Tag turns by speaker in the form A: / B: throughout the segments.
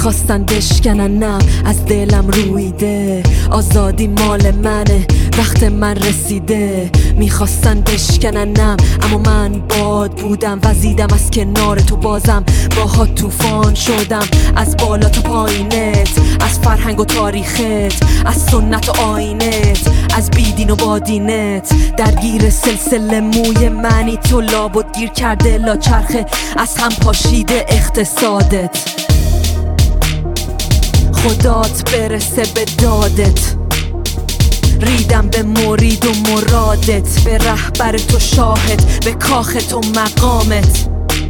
A: میخواستن بشکننم از دلم رویده، آزادی مال منه وقت من رسیده. میخواستن بشکننم اما من باد بودم، وزیدم از کنار تو بازم باها طوفان شدم. از بالا تا پایینت، از فرهنگ و تاریخت، از سنت و آینت، از بیدین و بادینت. درگیر سلسله موی منی تو، لابد گیر کرده لا چرخه از هم پاشیده اقتصادت. خدات برسه به دادت، ریدم به مرید و مرادت، به رهبر تو شاهد، به کاخ تو مقامت.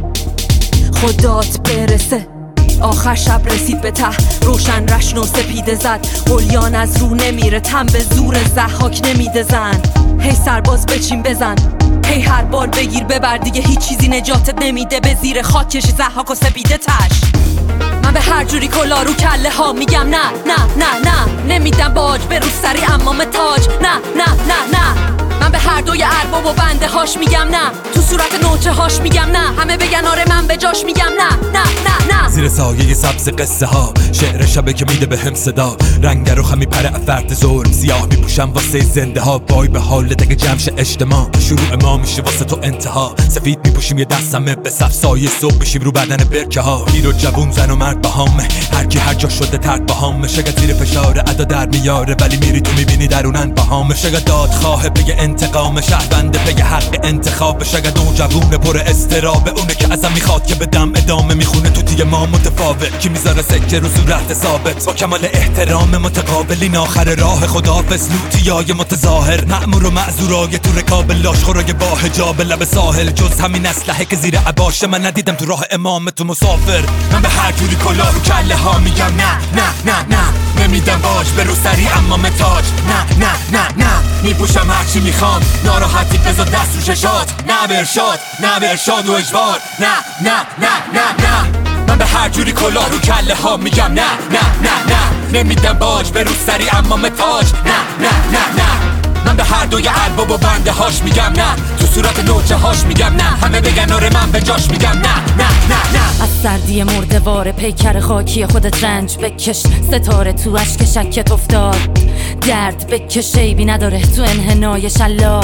A: خدات برسه. آخر شب رسید به ته، روشن رشن و سپیده زد، قلیان از رو نمیره، تن به زور ضحاک نمیده زن. هی سرباز بچین بزن، هی هر بار بگیر ببر، دیگه هیچ چیزی نجاتت نمیده، به زیر خاک کشی ضحاک و سپیده تش. من به هر جوری کلا رو کله ها میگم نه نه نه نه، نمیدم باج به روسری امام تاج، نه نه نه نه. من به هر دوی ارباب و بنده هاش میگم نه، تو صورت نوچه هاش میگم نه، همه بگن آره من به جاش میگم نه نه نه نه.
B: زیر سایه سبز قصه ها، شعر شبه که میده به هم صدا، رنگ رو خمی پره افرد ظلم، سیاه میپوشم واسه زنده ها. وای به حال دگه جمش اجتماع، شروع ما میشه واسه تو انتها. سفید میپوشیم یه دستمه به صف سایه صبح بشیم رو بدن برکه ها. پیر و جوون زن و مرد بهامه، هر کی هر جا شده ترک بهامه. شاید زیر فشار ادا در میاره ولی میری تو میبینی درونن بهامه. شاید دادخواه بگه انتقام، شهرونده بگه حق انتخاب. شاید نوجوون پر استرابه، اونه که ازم میخواد که بدم ادامه. میخونه تو تیه ما متفاوت، کی میذاره سکه رو صورت ثابت. با کمال احترام متقابلین آخر راه خداحافظ، لوتیای متظاهر، مأمور و معذورای تو رکاب لاشخورای با حجاب لب ساحل. جز همین اسلحه که زیر عباشه من ندیدم تو راه امام تو مسافر. من به هر جوری کلا رو کله ها میگم نه نه نه نه، نمیدم باج به روسری امام تاج، نه نه نه نه. میپوشم هرچی میخوام، ناراحتی بذار دست رو ششات، نه به ارشاد نه به ارشاد و اجبار، نه نه نه نه نه. من به هر جوری کلا رو کله ها میگم نه نه نه نه، نمیدم باج به روسری امام تاج، نه نه نه نه. من به هر دوی ارباب و بنده هاش میگم نه، تو صورت نوچه هاش میگم نه، همه بگن آره من به جاش میگم نه نه نه نه.
A: از سردی مردوار پیکر خاکی خودت رنج بکش، ستاره تو اشک شکت افتاد، درد بکش عیبی نداره تو انحنای شلا.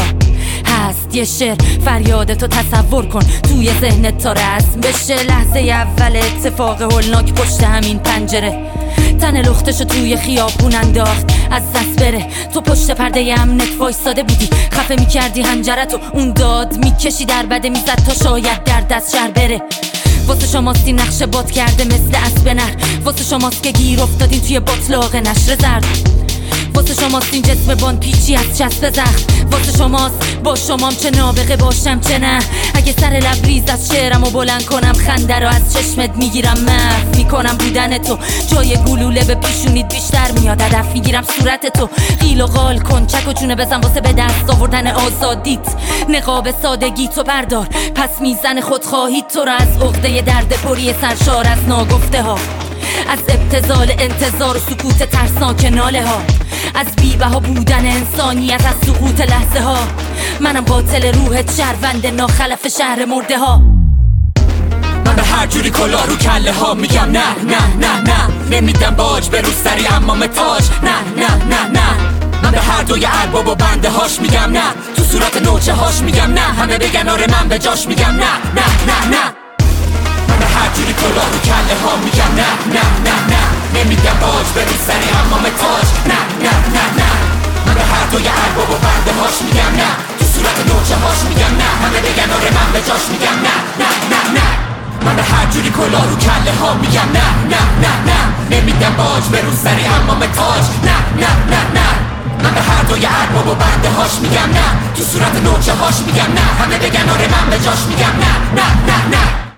A: هست یه شعر فریاد تو تصور کن توی ذهنت تا رسم بشه، لحظه اول اتفاق هولناک پشت همین پنجره. تن لختشو توی خیابون انداخت از دست بره، تو پشت پرده امنت وایستاده بودی، خفه میکردی هنجرتو، اون داد میکشی در بده میزد تا شاید در دست شر بره. واسه شماستی نقشه باد کرده مثل اسب نر، واسه شماست که گیر افتادین توی باطلاق نشر زرد، واسه شماست این جسم بان پیچی از چسب زخم، واسه شماست با شمام چه نابغه باشم چه نه. اگه سر لبریز از شعرم و بلند کنم، خنده رو از چشمت میگیرم، محو میکنم بودن تو، جای گلوله به پیشونید بیشتر میاد، هدف میگیرم صورت تو. قیل و قال کن، چک و چونه بزن واسه به دست آوردن آزادیت، نقاب سادگی تو بردار، پس میزن خودخواهی تو رو از عقده درد پری سرشار از ناگفته ها، از ابتذال انتظار و سکوت ترسناک ناله ها، از بی‌بها بودن انسانیت، از سقوط لحظه ها. منم قاتل روحت، شهروند ناخلف شهر مرده ها.
B: من به هر جوری کلا رو کله ها میگم نه نه نه نه، نمیدم باج به روسری امام تاج، نه نه نه نه. من به هر دوی ارباب و بنده هاش میگم نه، تو صورت نوچه هاش میگم نه، همه بگن آره من به جاش میگم نه نه نه نه. من به هر جوری کلا رو کله ها میگم نه نه نه نه، نمیدم باج به روسری امام تاج، نه نه نه نه. من به هر دوی ارباب و بنده هاش میگم نه، تو صورت نوچه هاش میگم نه، همه بگن آره من به جاش میگم نه نه نه نه. من به هر جوری کلا رو کله ها میگم نه نه نه نه، نمیدم باج به روسری امام تاج، نه نه نه نه. من به هر دوی ارباب و بنده هاش میگم نه، تو صورت نوچه هاش میگم نه، همه بگن آره من به جاش میگم نه نه نه نه.